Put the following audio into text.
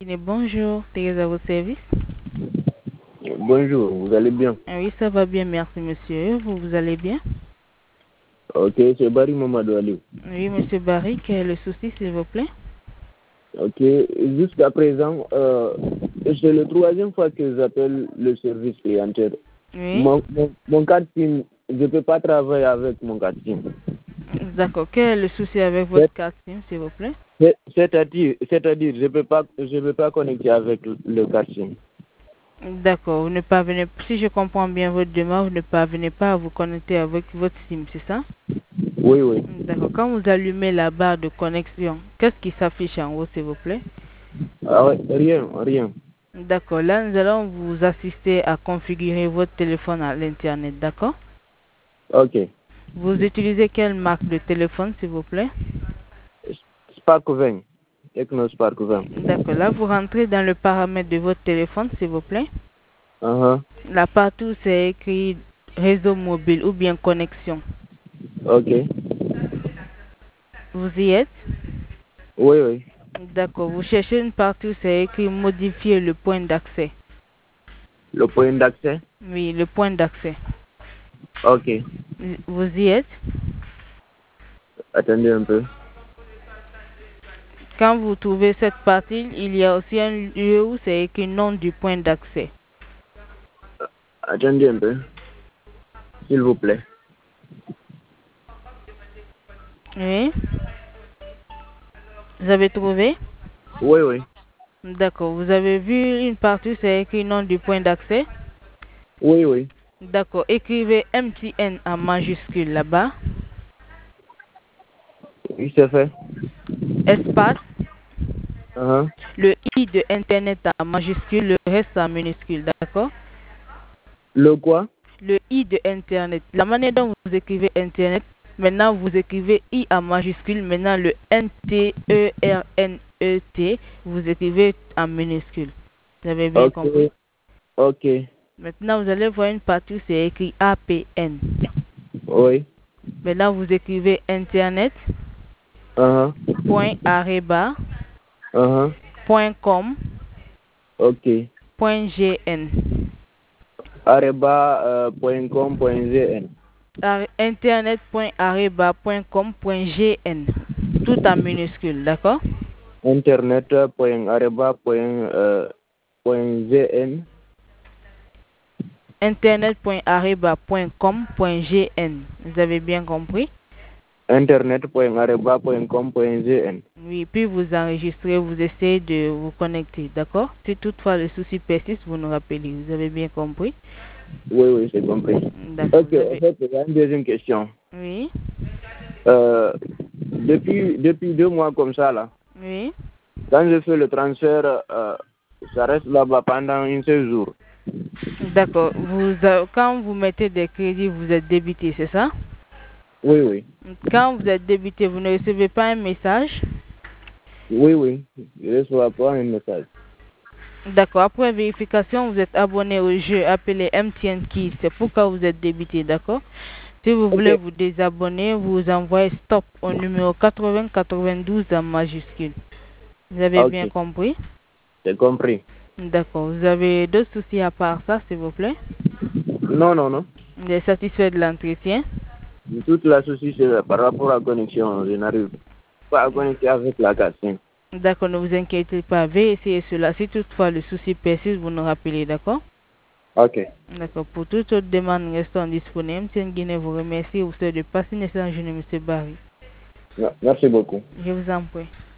Bonjour, Thérèse à votre service. Bonjour, vous allez bien? Oui, ça va bien, merci monsieur. Vous allez bien? Ok, c'est Barry Mamadou Ali. Oui, monsieur Barry, quel est le souci, s'il vous plaît? Ok, jusqu'à présent, c'est la troisième fois que j'appelle le service clientèle. Oui. Mon carte SIM, je ne peux pas travailler avec mon carte SIM. D'accord, quel est le souci avec votre carte SIM, s'il vous plaît? C'est-à-dire, je peux pas connecter avec le carte SIM. D'accord, vous ne parvenez, si je comprends bien votre demande, vous ne parvenez pas à vous connecter avec votre SIM, c'est ça? Oui, oui. D'accord, quand vous allumez la barre de connexion, qu'est-ce qui s'affiche en haut, s'il vous plaît? Ah ouais, rien. D'accord, là nous allons vous assister à configurer votre téléphone à l'internet, d'accord? Ok. Vous utilisez quelle marque de téléphone, s'il vous plaît? Spark 20. Tecno Spark 20. D'accord, là vous rentrez dans le paramètre de votre téléphone, s'il vous plaît. Là partout c'est écrit réseau mobile ou bien connexion. Ok. Vous y êtes? Oui, oui. D'accord, vous cherchez une partie où c'est écrit modifier le point d'accès. Le point d'accès? Oui, le point d'accès. Ok. Vous y êtes? Attendez un peu. Quand vous trouvez cette partie, il y a aussi un lieu où c'est écrit nom du point d'accès. Attendez un peu, s'il vous plaît. Oui. Vous avez trouvé? Oui, oui. D'accord, vous avez vu une partie où c'est écrit nom du point d'accès? Oui, oui. D'accord, écrivez MTN en majuscule là-bas. Oui, c'est fait. Espace. Uh-huh. Le I de Internet en majuscule, le reste en minuscule, d'accord? Le quoi? Le I de Internet. La manière dont vous écrivez Internet, maintenant vous écrivez I en majuscule, maintenant le N-T-E-R-N-E-T, vous écrivez en minuscule. Vous avez bien Ok. compris? Ok. Maintenant vous allez voir une partie où c'est écrit APN. Oui. Maintenant vous écrivez Internet, Uh-huh. point arroba, Uh-huh. point com, Ok. point gn. areba.com.gn. Internet.areba.com.gn. Tout en minuscule, d'accord? Internet.areba.gn. Internet.areba.com.gn. Vous avez bien compris? Internet.areba.com.gn. Oui, puis vous enregistrez, vous essayez de vous connecter, d'accord? Si toutefois le souci persiste, vous nous rappelez. Vous avez bien compris? Oui, oui, c'est compris. D'accord. Ok, en fait, il y a une deuxième question. Oui. Depuis 2 mois comme ça, là, Oui. quand je fais le transfert, ça reste là-bas pendant une seul jour. D'accord. Quand vous mettez des crédits, vous êtes débité, c'est ça? Oui, oui. Quand vous êtes débité, vous ne recevez pas un message? Oui, oui. Je ne reçois pas un message. D'accord. Après vérification, vous êtes abonné au jeu appelé MTN Keys. C'est pourquoi vous êtes débité, d'accord? Si vous voulez Ok. vous désabonner, vous envoyez stop au numéro 8092 en majuscule. Vous avez bien Ok, compris? j'ai compris. D'accord. Vous avez d'autres soucis à part ça, s'il vous plaît? Non, non, non. Vous êtes satisfait de l'entretien? Toute la souci, c'est par rapport à la connexion. Je n'arrive pas à connecter avec la carte SIM. D'accord, ne vous inquiétez pas. Veuillez cela. Si toutefois le souci persiste, vous nous rappelez, d'accord? Ok. D'accord. Pour toute autre demande, nous restons disponibles. MTN Guinée vous remercie. Vous souhaite de passer une excellente journée, M. Barry. Merci beaucoup. Je vous en prie.